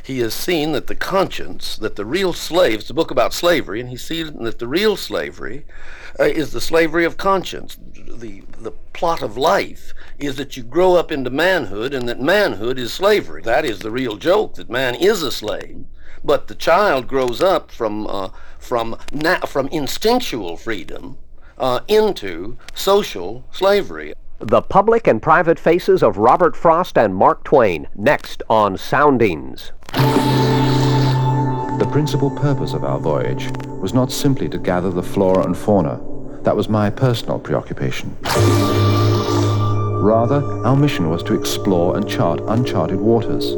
He has seen that the conscience, that the real slave, it's a book about slavery, and he's seen that the real slavery is the slavery of conscience. The plot of life is that you grow up into manhood, and that manhood is slavery. That is the real joke, that man is a slave. But the child grows up from instinctual freedom into social slavery. The Public and Private Faces of Robert Frost and Mark Twain, next on Soundings. The principal purpose of our voyage was not simply to gather the flora and fauna. That was my personal preoccupation. Rather, our mission was to explore and chart uncharted waters.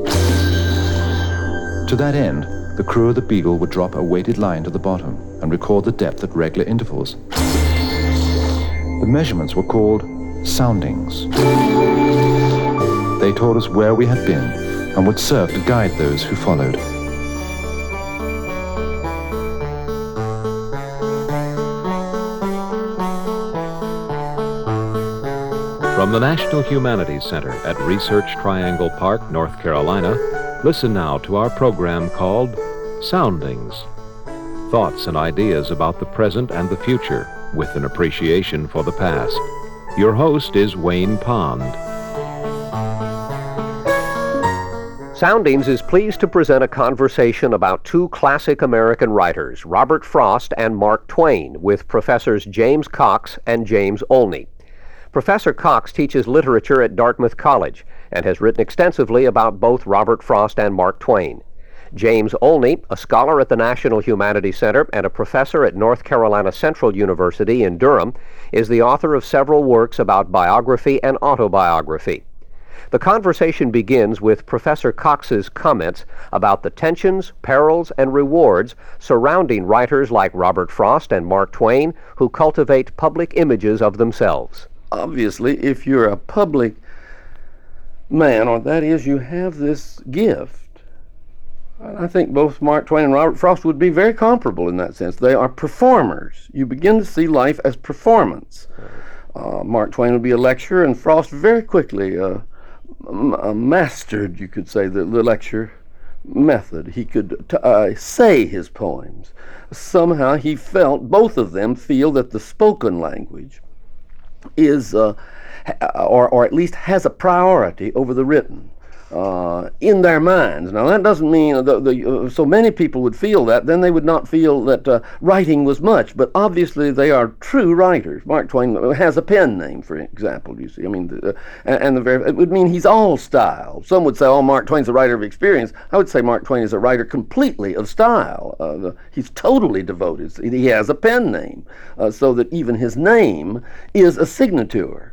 To that end, the crew of the Beagle would drop a weighted line to the bottom and record the depth at regular intervals. The measurements were called soundings. They told us where we had been and would serve to guide those who followed. From the National Humanities Center at Research Triangle Park, North Carolina, listen now to our program called Soundings. Thoughts and ideas about the present and the future, with an appreciation for the past. Your host is Wayne Pond. Soundings is pleased to present a conversation about two classic American writers, Robert Frost and Mark Twain, with Professors James Cox and James Olney. Professor Cox teaches literature at Dartmouth College and has written extensively about both Robert Frost and Mark Twain. James Olney, a scholar at the National Humanities Center and a professor at North Carolina Central University in Durham, is the author of several works about biography and autobiography. The conversation begins with Professor Cox's comments about the tensions, perils, and rewards surrounding writers like Robert Frost and Mark Twain who cultivate public images of themselves. Obviously, if you're a public man, or that is, you have this gift. I think both Mark Twain and Robert Frost would be very comparable in that sense. They are performers. You begin to see life as performance. Mark Twain would be a lecturer, and Frost very quickly mastered, you could say, the lecture method. He could say his poems. Somehow he felt, both of them feel, that the spoken language is, or at least has a priority over the written. In their minds. Now that doesn't mean so many people would feel that, then they would not feel that writing was much, but obviously they are true writers. Mark Twain has a pen name, for example, you see. I mean, it would mean he's all style. Some would say, oh, Mark Twain's a writer of experience. I would say Mark Twain is a writer completely of style. He's totally devoted. He has a pen name, so that even his name is a signature.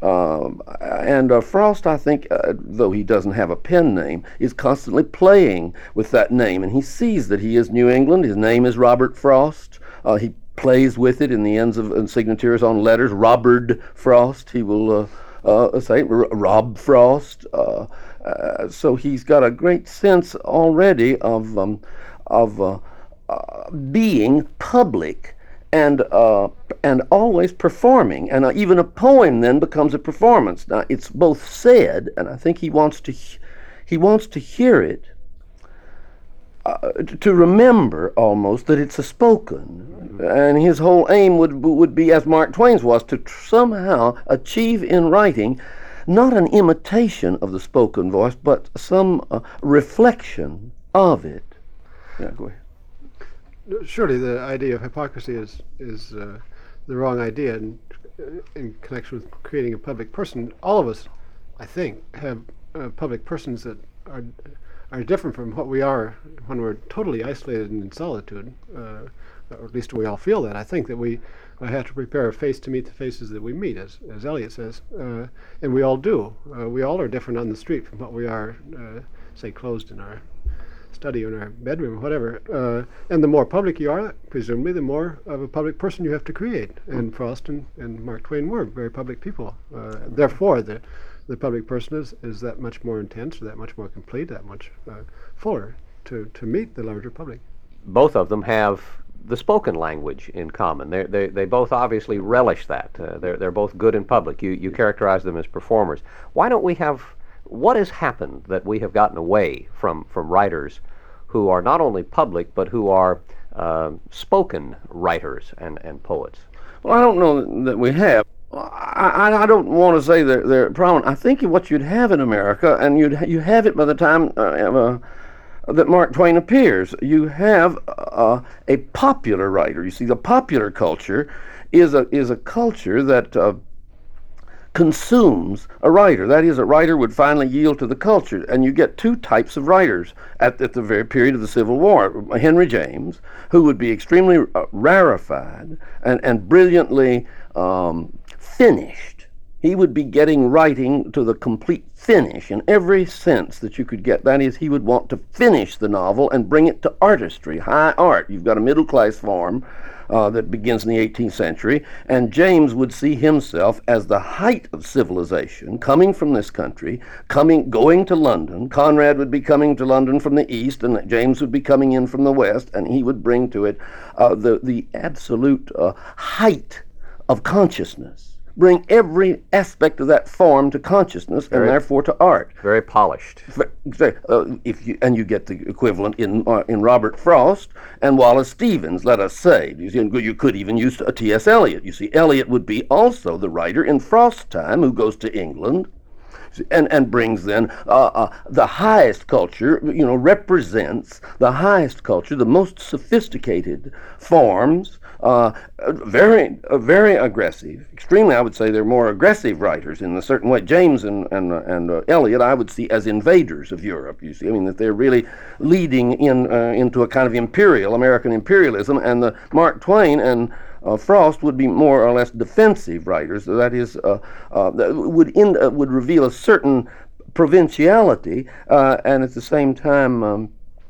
And Frost, I think, though he doesn't have a pen name, is constantly playing with that name, and he sees that he is New England. His name is Robert Frost. He plays with it in the ends of signatures on letters. Robert Frost, he will say Rob Frost. So he's got a great sense already of being public and always performing, and even a poem then becomes a performance. Now it's both said, and I think he wants to hear it, to remember almost that it's a spoken, and his whole aim would be, as Mark Twain's was, to somehow achieve in writing not an imitation of the spoken voice, but some reflection of it. Yeah, go ahead. Surely the idea of hypocrisy is the wrong idea in connection with creating a public person. All of us, I think, have public persons that are different from what we are when we're totally isolated and in solitude. Or at least we all feel that. I think that we have to prepare a face to meet the faces that we meet, as Eliot says, and we all do. We all are different on the street from what we are, say, closed in our study or in our bedroom, or whatever. And the more public you are, presumably, the more of a public person you have to create. And Frost and Mark Twain were very public people. Therefore, the public person is that much more intense, or that much more complete, that much fuller to meet the larger public. Both of them have the spoken language in common. They both obviously relish that. They're both good in public. You characterize them as performers. Why don't we have What has happened that we have gotten away from writers who are not only public, but who are spoken writers and poets? Well, I don't know that we have. I don't want to say they're prominent. I think what you'd have in America, and you have it by the time that Mark Twain appears, you have a popular writer. You see, the popular culture is a culture that consumes a writer. That is, a writer would finally yield to the culture, and you get two types of writers at the very period of the Civil War. Henry James, who would be extremely rarefied and brilliantly finished. He would be getting writing to the complete finish in every sense that you could get. That is, he would want to finish the novel and bring it to artistry, high art. You've got a middle class form that begins in the 18th century, and James would see himself as the height of civilization coming from this country, going to London. Conrad would be coming to London from the east, and James would be coming in from the west, and he would bring to it the absolute height of consciousness. Bring every aspect of that form to consciousness, and therefore to art. Very polished. You get the equivalent in Robert Frost and Wallace Stevens, let us say. You could even use T.S. Eliot. You see, Eliot would be also the writer in Frost's time who goes to England and brings then the highest culture, represents the highest culture, the most sophisticated forms, very aggressive, extremely, I would say they're more aggressive writers in a certain way. James and Eliot, I would see as invaders of Europe, you see. I mean, that they're really leading into a kind of American imperialism, and the Mark Twain and Frost would be more or less defensive writers. That is, that would reveal a certain provinciality, and at the same time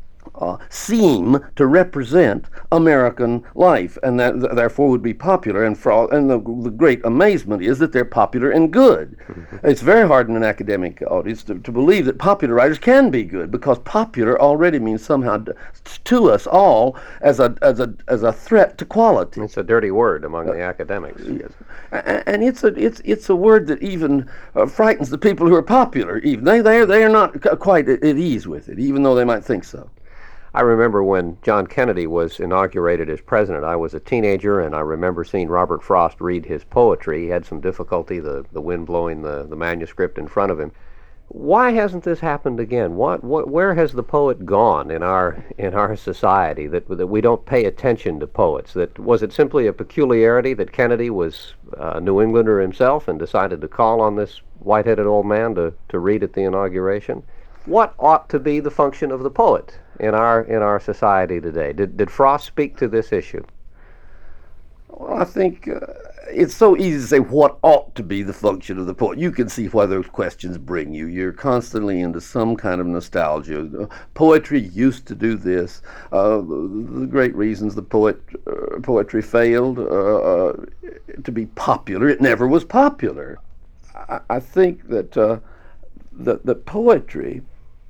seem to represent American life, and that therefore would be popular. And the great amazement is that they're popular and good. Mm-hmm. It's very hard in an academic audience to believe that popular writers can be good, because popular already means somehow to us all as a threat to quality. It's a dirty word among the academics. Yes, and it's a word that even frightens the people who are popular. Even they are not quite at ease with it, even though they might think so. I remember when John Kennedy was inaugurated as president. I was a teenager, and I remember seeing Robert Frost read his poetry. He had some difficulty, the wind blowing the manuscript in front of him. Why hasn't this happened again? Where has the poet gone in our society that we don't pay attention to poets? Was it simply a peculiarity that Kennedy was a New Englander himself and decided to call on this white-headed old man to read at the inauguration? What ought to be the function of the poet in our society today? Did Frost speak to this issue? Well, I think it's so easy to say what ought to be the function of the poet. You can see why those questions bring you. You're constantly into some kind of nostalgia. Poetry used to do this. The great reasons the poetry failed to be popular, it never was popular. I think that that poetry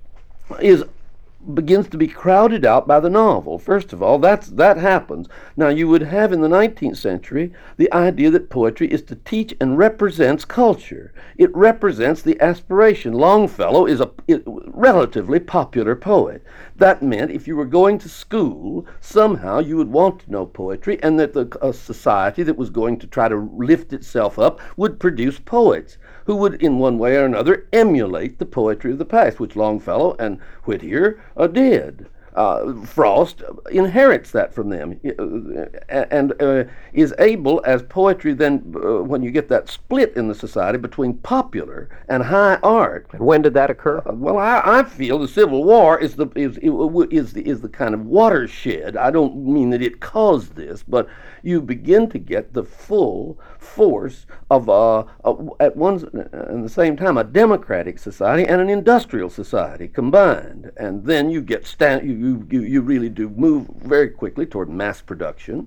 begins to be crowded out by the novel. First of all, that happens. Now, you would have in the 19th century the idea that poetry is to teach and represents culture. It represents the aspiration. Longfellow is a relatively popular poet. That meant if you were going to school, somehow you would want to know poetry, and that a society that was going to try to lift itself up would produce poets who would, in one way or another, emulate the poetry of the past, which Longfellow and Whittier did. Frost inherits that from them, and is able, as poetry then, when you get that split in the society between popular and high art. And when did that occur? Well, I feel the Civil War is the kind of watershed. I don't mean that it caused this, but you begin to get the full force of at one and the same time a democratic society and an industrial society combined, and then you get you really do move very quickly toward mass production.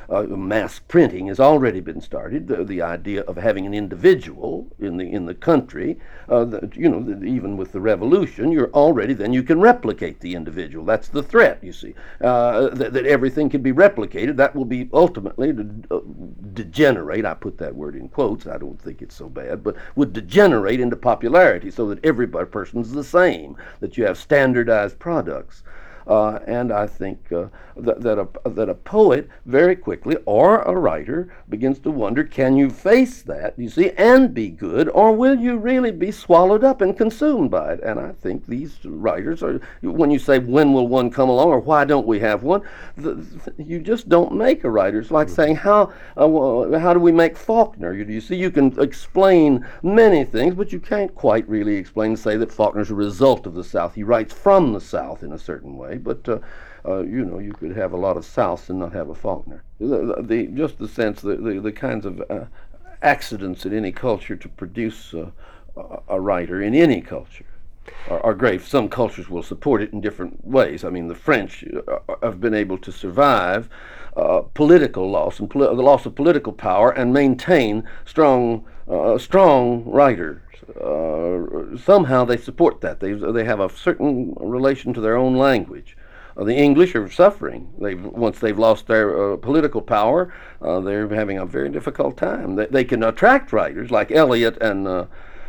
Mass printing has already been started. The idea of having an individual in the country, even with the revolution, then you can replicate the individual. That's the threat, you see, that everything can be replicated. That will be ultimately degenerate. I put that word in quotes. I don't think it's so bad, but would degenerate into popularity, so that every person's the same. That you have standardized products. And I think that a poet very quickly, or a writer, begins to wonder, can you face that, you see, and be good, or will you really be swallowed up and consumed by it? And I think these writers are, when you say, when will one come along, or why don't we have one, you just don't make a writer. It's like saying, how do we make Faulkner? You see, you can explain many things, but you can't quite really explain, say that Faulkner's a result of the South. He writes from the South in a certain way. But you could have a lot of Souths and not have a Faulkner. Just the sense, the kinds of accidents in any culture to produce a writer in any culture are great. Some cultures will support it in different ways. I mean, the French have been able to survive political loss and the loss of political power and maintain strong writers. Somehow they support that. They have a certain relation to their own language. The English are suffering. Once they've lost their political power, they're having a very difficult time. They can attract writers like Eliot and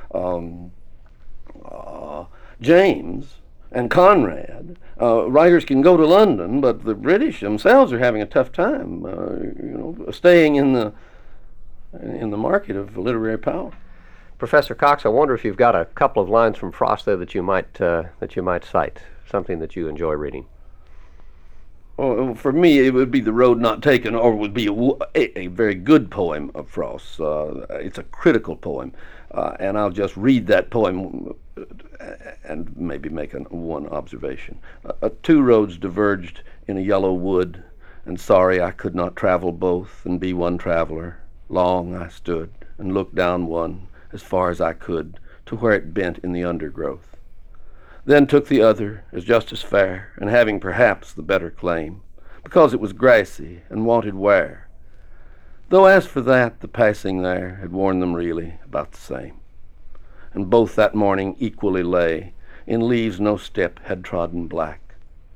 James and Conrad. Writers can go to London, but the British themselves are having a tough time, staying in the market of literary power. Professor Cox, I wonder if you've got a couple of lines from Frost there that you might cite, something that you enjoy reading. Well, for me, it would be The Road Not Taken, or would be a very good poem of Frost's. It's a critical poem, and I'll just read that poem and maybe make one observation. Two roads diverged in a yellow wood, and sorry I could not travel both and be one traveler. Long I stood and looked down one, as far as I could, to where it bent in the undergrowth. Then took the other as just as fair, and having perhaps the better claim, because it was grassy and wanted wear. Though as for that, the passing there had worn them really about the same. And both that morning equally lay, in leaves no step had trodden black.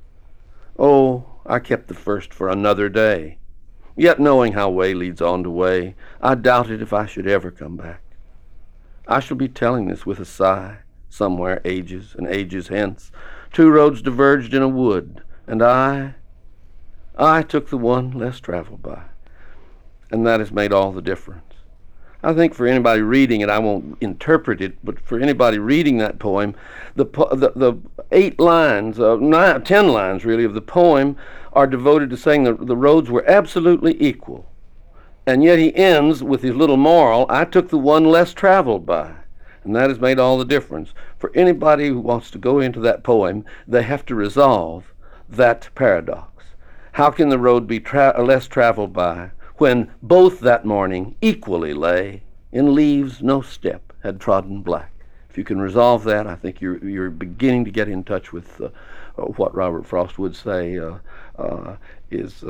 Oh, I kept the first for another day, yet knowing how way leads on to way, I doubted if I should ever come back. I shall be telling this with a sigh, somewhere ages and ages hence. Two roads diverged in a wood, and I took the one less traveled by. And that has made all the difference. I think for anybody reading it, I won't interpret it, but for anybody reading that poem, the 8 lines, 10 lines really, of the poem are devoted to saying that the roads were absolutely equal. And yet he ends with his little moral, I took the one less traveled by. And that has made all the difference. For anybody who wants to go into that poem, they have to resolve that paradox. How can the road be less traveled by when both that morning equally lay, in leaves no step had trodden black? If you can resolve that, I think you're beginning to get in touch with what Robert Frost would say is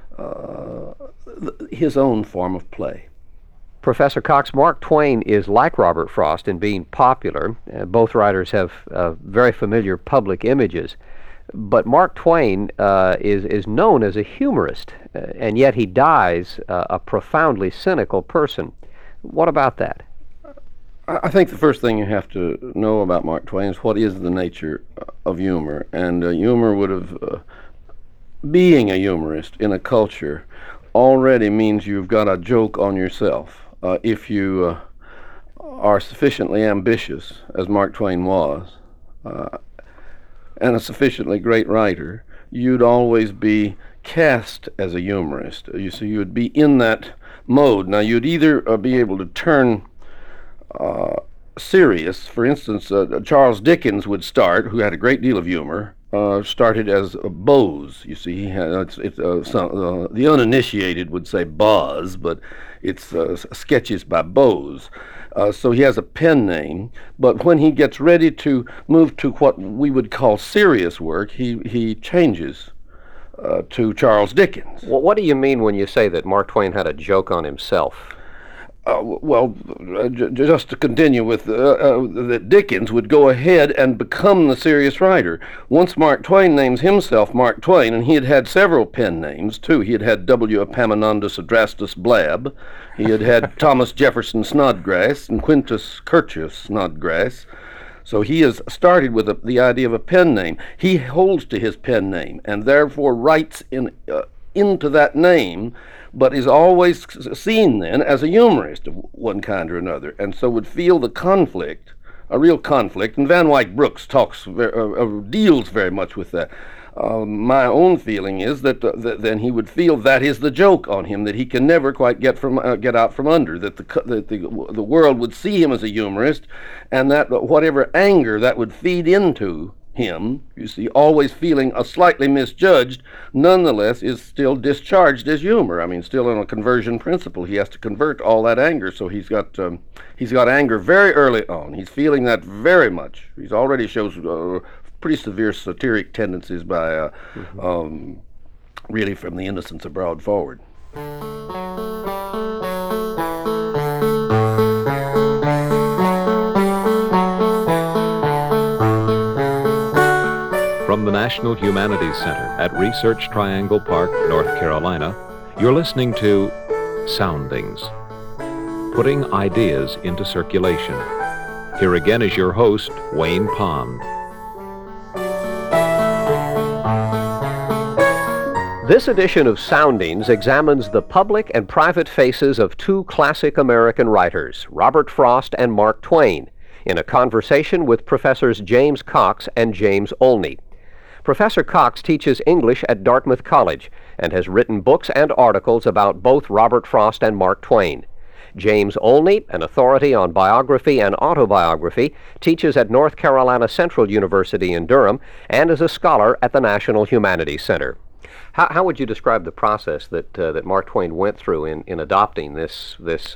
his own form of play. Professor Cox, Mark Twain is like Robert Frost in being popular. Both writers have very familiar public images. But Mark Twain is known as a humorist, and yet he dies a profoundly cynical person. What about that? I think the first thing you have to know about Mark Twain is what is the nature of humor. And humor would have, being a humorist in a culture already means you've got a joke on yourself. If you are sufficiently ambitious, as Mark Twain was, and a sufficiently great writer, you'd always be cast as a humorist. You see, you would be in that mode. Now, you'd either be able to turn serious. For instance, Charles Dickens would start, who had a great deal of humor, started as Bose. You see, he had, the uninitiated would say Boz, but it's sketches by Bose. So he has a pen name, but when he gets ready to move to what we would call serious work, he changes to Charles Dickens. Well, what do you mean when you say that Mark Twain had a joke on himself? Just to continue with that Dickens would go ahead and become the serious writer. Once Mark Twain names himself Mark Twain, and he had had several pen names too. He had had W. Epaminondas Adrastus Blab. He had had Thomas Jefferson Snodgrass and Quintus Curtius Snodgrass. So he has started with the idea of a pen name. He holds to his pen name and therefore writes into that name, but is always seen then as a humorist of one kind or another, and so would feel the conflict, a real conflict, and Van Wyck Brooks deals very much with that. My own feeling is that then he would feel that is the joke on him, that he can never quite get out from under, that the world would see him as a humorist, and that whatever anger that would feed into him, you see, always feeling a slightly misjudged, nonetheless is still discharged as humor. I mean, still on a conversion principle. He has to convert all that anger, so he's got anger very early on. He's feeling that very much. He's already shows pretty severe satiric tendencies by really from The Innocents Abroad forward. From the National Humanities Center at Research Triangle Park, North Carolina, you're listening to Soundings, putting ideas into circulation. Here again is your host, Wayne Pond. This edition of Soundings examines the public and private faces of two classic American writers, Robert Frost and Mark Twain, in a conversation with Professors James Cox and James Olney. Professor Cox teaches English at Dartmouth College and has written books and articles about both Robert Frost and Mark Twain. James Olney, an authority on biography and autobiography, teaches at North Carolina Central University in Durham and is a scholar at the National Humanities Center. How would you describe the process that Mark Twain went through in adopting this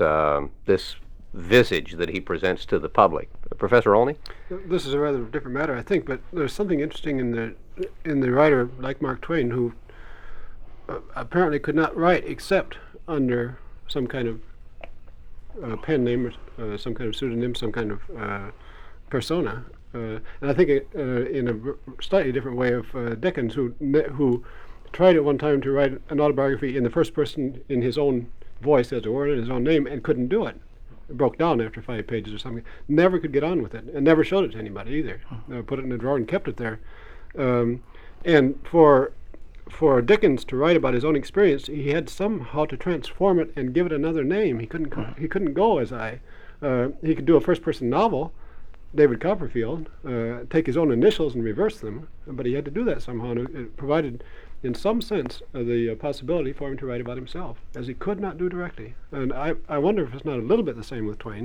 visage that he presents to the public? Professor Olney? This is a rather different matter, I think, but there's something interesting in the writer like Mark Twain, who apparently could not write except under some kind of pen name, or some kind of pseudonym, some kind of persona. And I think in a slightly different way of Dickens, who tried at one time to write an autobiography in the first person in his own voice, as it were, in his own name, and couldn't do it. It broke down after 5 pages or something. Never could get on with it, and never showed it to anybody either. Put it in a drawer and kept it there. And for Dickens to write about his own experience, he had somehow to transform it and give it another name. He couldn't go as he could do a first-person novel, David Copperfield, take his own initials and reverse them, but he had to do that somehow, and it provided, in some sense, the possibility for him to write about himself, as he could not do directly. And I wonder if it's not a little bit the same with Twain.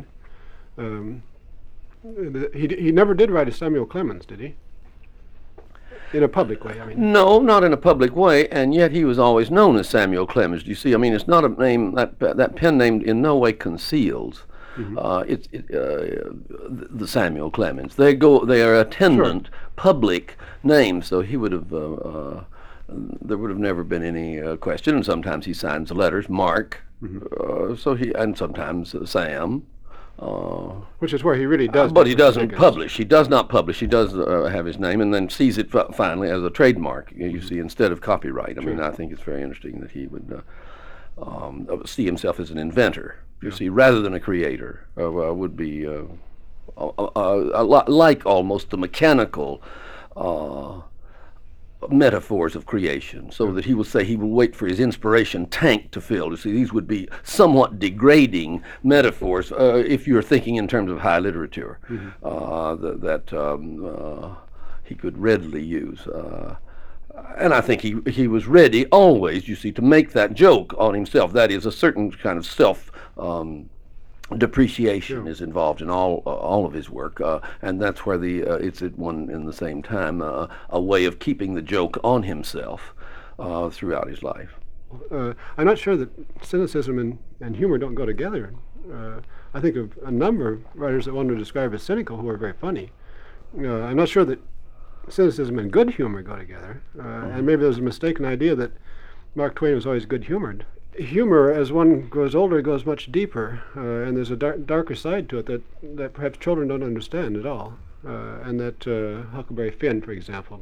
He never did write as Samuel Clemens, did he? In a public way, I mean. No, not in a public way, and yet he was always known as Samuel Clemens. Do you see? I mean, it's not a name, that pen name in no way conceals the Samuel Clemens. They are attendant, public names, so he would have, there would have never been any question, and sometimes he signs letters, Mark, and sometimes Sam. Which is where he really does. But he doesn't publish. He does not publish. He does have his name, and then sees it finally as a trademark. You see, instead of copyright. I mean, I think it's very interesting that he would see himself as an inventor. You see, rather than a creator, would be a lot like almost the mechanical metaphors of creation, so that he will say he will wait for his inspiration tank to fill. You see, these would be somewhat degrading metaphors if you're thinking in terms of high literature that he could readily use. And I think he was ready always, you see, to make that joke on himself. That is, a certain kind of self depreciation is involved in all of his work, and that's where it's at one in the same time a way of keeping the joke on himself throughout his life. I'm not sure that cynicism and humor don't go together. I think of a number of writers that one would describe as cynical who are very funny. I'm not sure that cynicism and good humor go together, and maybe there's a mistaken idea that Mark Twain was always good-humored. Humor, as one grows older, goes much deeper, and there's a darker side to it that perhaps children don't understand at all, and that Huckleberry Finn, for example,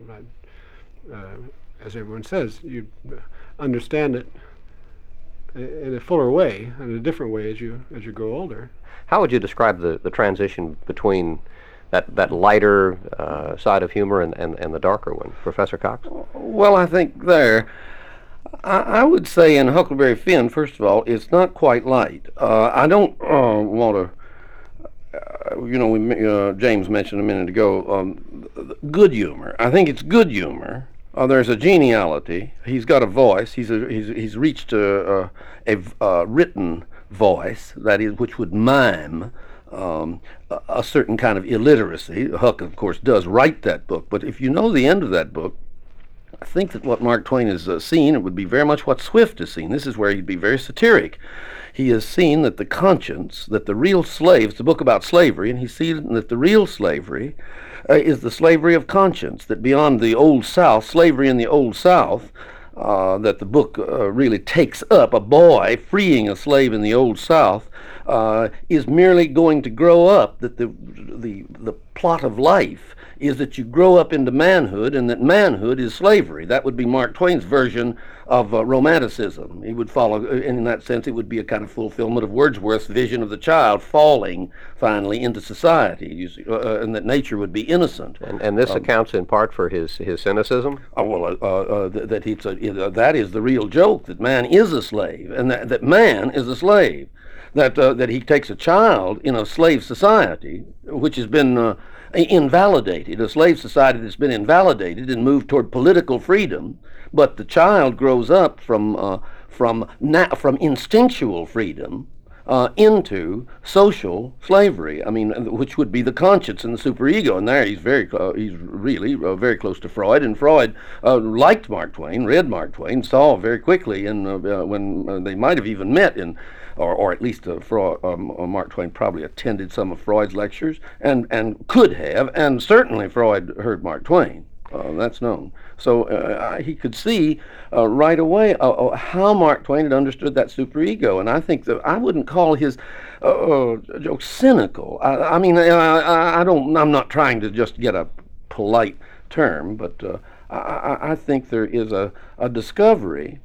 as everyone says, you understand it in a fuller way, in a different way as you grow older. How would you describe the transition between that lighter side of humor and the darker one, Professor Cox? Well, I think I would say in Huckleberry Finn, first of all, it's not quite light. I don't want to, James mentioned a minute ago, good humor. I think it's good humor. There's a geniality. He's got a voice. He's reached a written voice, that is, which would mime a certain kind of illiteracy. Huck, of course, does write that book, but if you know the end of that book, I think that what Mark Twain has seen, it would be very much what Swift has seen. This is where he'd be very satiric. He has seen that the conscience, that the real slave, it's a book about slavery, and he's seen that the real slavery is the slavery of conscience, that beyond the Old South, slavery in the Old South, that the book really takes up, a boy freeing a slave in the Old South, is merely going to grow up, that the plot of life is that you grow up into manhood, and that manhood is slavery. That would be Mark Twain's version of Romanticism. He would follow, in that sense, it would be a kind of fulfillment of Wordsworth's vision of the child falling finally into society, and that nature would be innocent. And this accounts in part for his cynicism? That is the real joke, that man is a slave, and that man is a slave. That he takes a child in a slave society, which has been invalidated, a slave society that's been invalidated and moved toward political freedom, but the child grows up from instinctual freedom into social slavery. I mean, which would be the conscience and the superego. And there he's really very close to Freud. And Freud liked Mark Twain, read Mark Twain, saw very quickly, and when they might have even met in. Or at least Mark Twain probably attended some of Freud's lectures, and could have, and certainly Freud heard Mark Twain. That's known. So he could see right away how Mark Twain had understood that superego, and I think that I wouldn't call his joke cynical. I'm not trying to just get a polite term, but I think there is a discovery.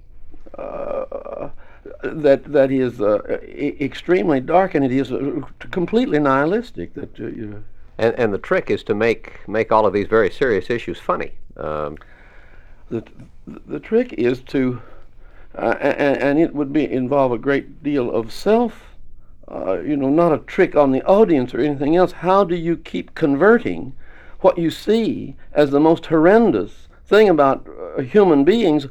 That is extremely dark, and it is completely nihilistic. And the trick is to make all of these very serious issues funny. The trick is to, and it would involve a great deal of self, not a trick on the audience or anything else. How do you keep converting what you see as the most horrendous thing about human beings,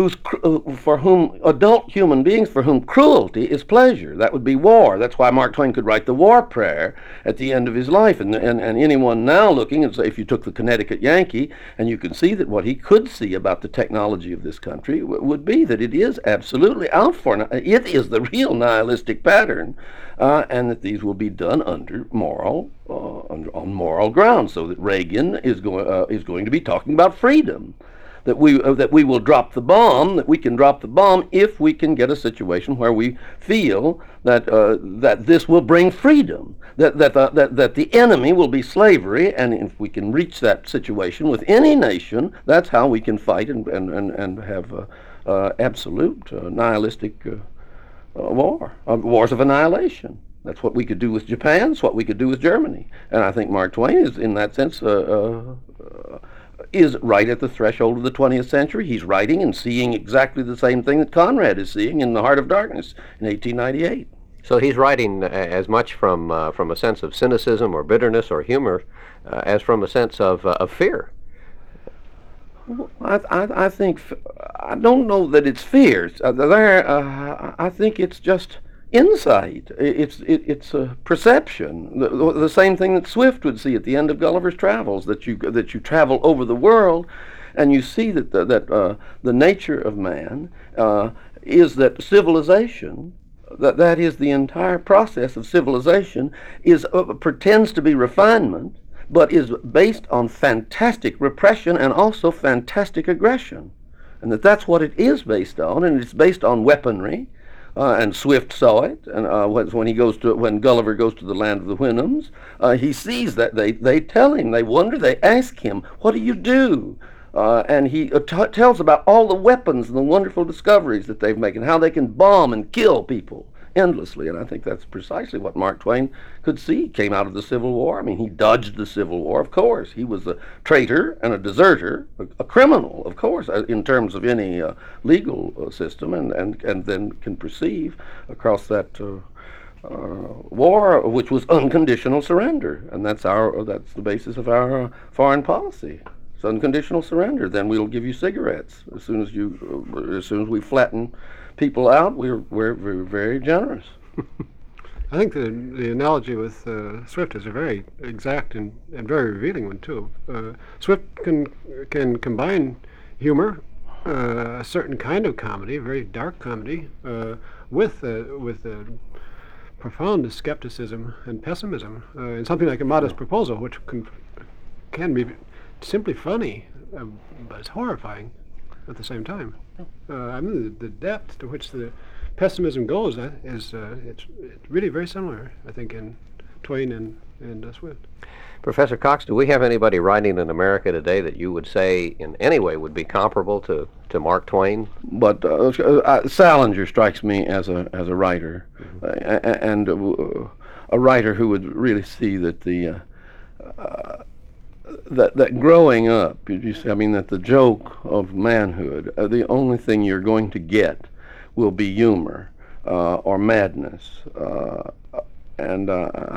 adult human beings for whom cruelty is pleasure? That would be war. That's why Mark Twain could write the war prayer at the end of his life. And anyone now looking, and say, if you took the Connecticut Yankee, and you can see that what he could see about the technology of this country would be that it is absolutely out for, it is the real nihilistic pattern, and that these will be done under on moral grounds, so that Reagan is going to be talking about freedom. That we will drop the bomb, that we can drop the bomb if we can get a situation where we feel that this will bring freedom, that the enemy will be slavery, and if we can reach that situation with any nation, that's how we can fight and have absolute nihilistic wars of annihilation. That's what we could do with Japan. It's what we could do with Germany. And I think Mark Twain is, in that sense, is right at the threshold of the 20th century. He's writing and seeing exactly the same thing that Conrad is seeing in The Heart of Darkness in 1898. So he's writing as much from a sense of cynicism or bitterness or humor as from a sense of fear. I think, I don't know that it's fear. I think it's just insight. It's a perception. The same thing that Swift would see at the end of Gulliver's Travels, that you travel over the world, and you see that the nature of man is that civilization, that is the entire process of civilization, pretends to be refinement, but is based on fantastic repression and also fantastic aggression. And that's what it is based on, and it's based on weaponry. And Swift saw it, and when Gulliver goes to the land of the Houyhnhnms, he sees that they tell him, they wonder, they ask him, "What do you do?" And he tells about all the weapons and the wonderful discoveries that they've made and how they can bomb and kill people endlessly. And I think that's precisely what Mark Twain could see. He came out of the Civil War. I mean, he dodged the Civil War, of course. He was a traitor and a deserter, a criminal, of course, in terms of any legal system, and then can perceive across that war, which was unconditional surrender, and that's the basis of our foreign policy. It's unconditional surrender. Then we'll give you cigarettes as soon as we flatten people out. We're very generous. I think the analogy with Swift is a very exact and very revealing one too. Swift can combine humor, a certain kind of comedy, a very dark comedy, with profound skepticism and pessimism, in something like A Modest Proposal, which can be simply funny, but it's horrifying at the same time. I mean, the depth to which the pessimism goes it's really very similar, I think, in Twain and Swift. Professor Cox, do we have anybody writing in America today that you would say in any way would be comparable to Mark Twain? But Salinger strikes me as a writer, and a writer who would really see that that growing up, you see, I mean, that the joke of manhood, the only thing you're going to get will be humor or madness, and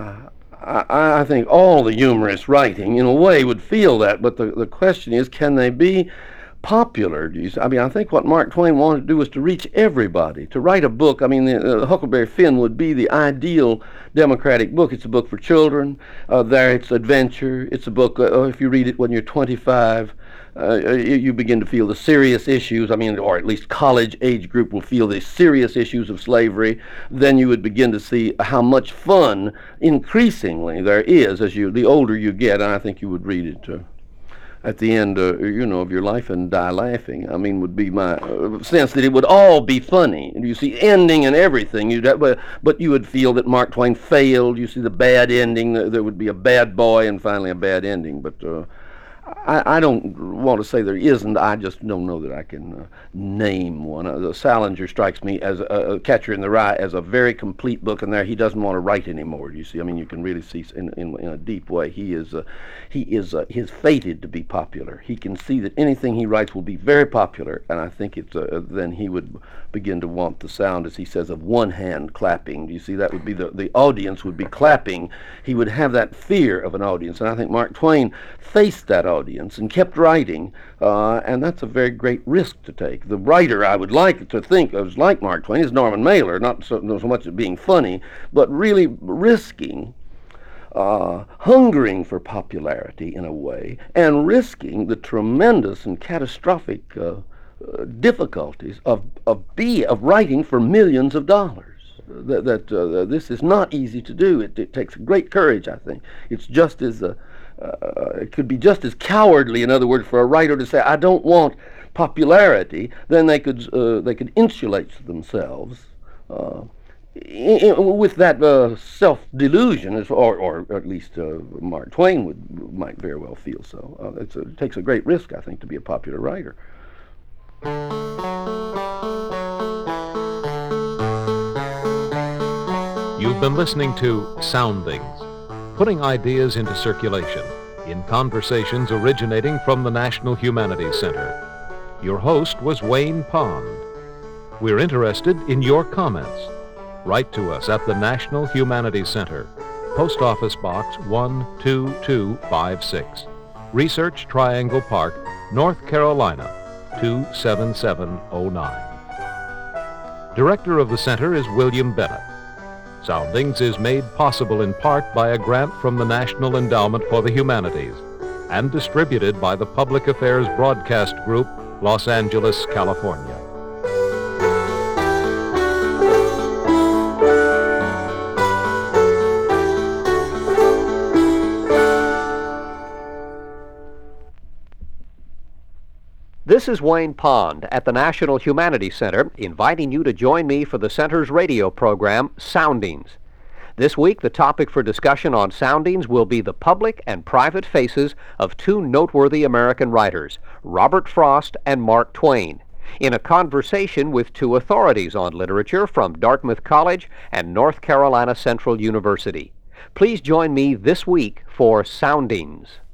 I think all the humorous writing, in a way, would feel that. But the question is, can they be popular? I mean, I think what Mark Twain wanted to do was to reach everybody, to write a book. I mean, Huckleberry Finn would be the ideal democratic book. It's a book for children. There, it's adventure. It's a book, if you read it when you're 25, you begin to feel the serious issues. I mean, or at least college age group will feel the serious issues of slavery. Then you would begin to see how much fun increasingly there is as the older you get. And I think you would read it at the end, of your life and die laughing. I mean, would be my sense that it would all be funny. And you see ending and everything. But you would feel that Mark Twain failed. You see the bad ending. There would be a bad boy and finally a bad ending. But I don't want to say there isn't. I just don't know that I can name one. The Salinger strikes me as a Catcher in the Rye as a very complete book, and there he doesn't want to write anymore. You see, I mean, you can really see in a deep way he is fated to be popular. He can see that anything he writes will be very popular, and I think then he would begin to want the sound, as he says, of one hand clapping. Do you see? That would be the audience would be clapping. He would have that fear of an audience, and I think Mark Twain faced that audience and kept writing, and that's a very great risk to take. The writer I would like to think was like Mark Twain is Norman Mailer, not so much as being funny, but really risking, hungering for popularity in a way, and risking the tremendous and catastrophic difficulties of writing for millions of dollars. This is not easy to do. It takes great courage, I think. It's just as it could be just as cowardly, in other words, for a writer to say, "I don't want popularity." Then they could insulate themselves with that self-delusion, or at least Mark Twain might very well feel so. It takes a great risk, I think, to be a popular writer. You've been listening to Soundings, putting ideas into circulation in conversations originating from the National Humanities Center. Your host was Wayne Pond. We're interested in your comments. Write to us at the National Humanities Center, Post Office Box 12256, Research Triangle Park, North Carolina 27709. Director of the center is William Bennett. Soundings is made possible in part by a grant from the National Endowment for the Humanities and distributed by the Public Affairs Broadcast Group, Los Angeles, California. This is Wayne Pond at the National Humanities Center, inviting you to join me for the Center's radio program, Soundings. This week, the topic for discussion on Soundings will be the public and private faces of two noteworthy American writers, Robert Frost and Mark Twain, in a conversation with two authorities on literature from Dartmouth College and North Carolina Central University. Please join me this week for Soundings.